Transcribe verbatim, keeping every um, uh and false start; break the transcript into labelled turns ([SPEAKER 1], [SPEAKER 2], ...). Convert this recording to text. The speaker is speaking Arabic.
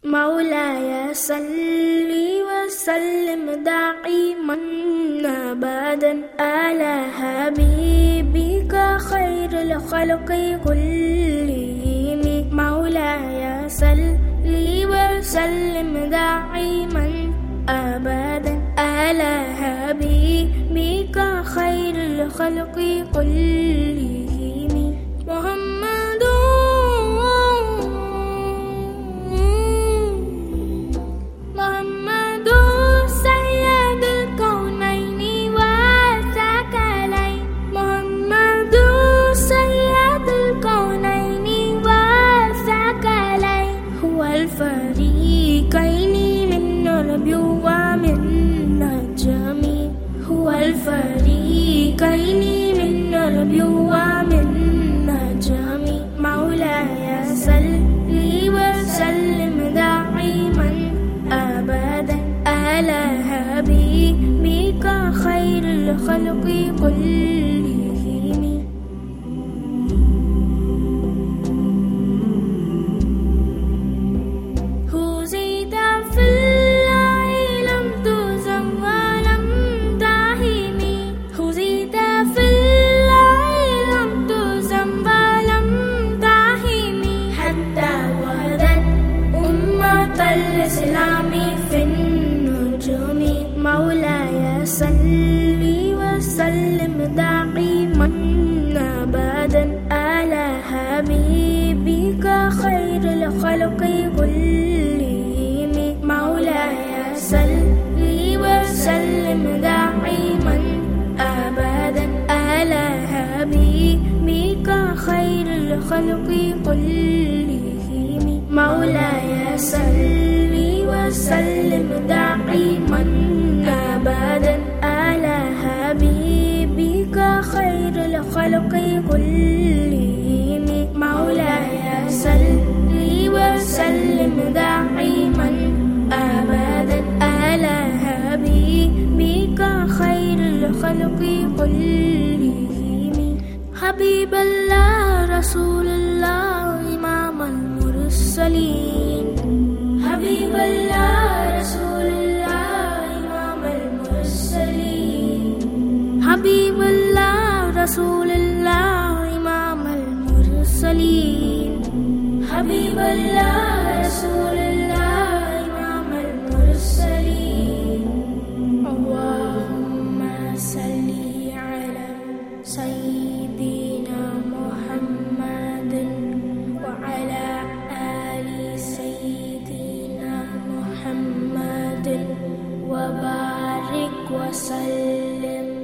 [SPEAKER 1] مولاي صل وسلم دائما أبدا على حبيبك خير الخلق كلهم. مولاي صل وسلم دائما أبدا على حبيبك خير الخلق كلهم. محمد محمد سيد الكونين والثقلين. محمد سيد الكونين والثقلين. هو الفريقين من نبي ومن نجم. هو الفريقين من نبي ومن نجم. مولاي صل وسلم دائما أبدا على حبيبك خير الخلق كلهم. هزيت في الله لم تزم ولم تهن. هزيت في الله لم تزم ولم تهن. حتى ولدت أمة الإسلام في النجوم. مولاي صل وسلم دائما أبدا على حبيبك خير الخلق كلهم. مولاي صل وسلم دائما أبدا على حبيبك خير الخلق كلهم. مولاي صل وسلم دائما أبدا على حبيبك خير الخلق كلهم. مولاي صل وسلم دائما أبدا على حبيبك خير الخلق كلهم. حبيب الله رسول الله إمام المرسلين. حبيب الله رسول الله إمام المرسلين. حبيب الله رسول الله إمام المرسلين. حبيب الله رسول الله إمام المرسلين. اللهم صل على سيدنا محمد وعلى آل سيدنا محمد وبارك وسلم